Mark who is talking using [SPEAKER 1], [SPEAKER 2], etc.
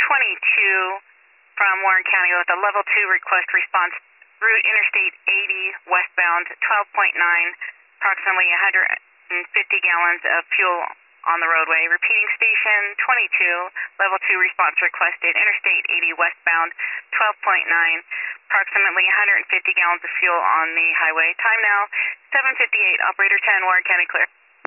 [SPEAKER 1] from Warren County with a level 2 request response. Route Interstate 80 westbound, 12.9, approximately 150 gallons of fuel on the roadway. Repeating, station 22, level 2 response requested. Interstate 80 westbound, 12.9, approximately 150 gallons of fuel on the highway. Time now 7:58. Operator 10, Warren County clear.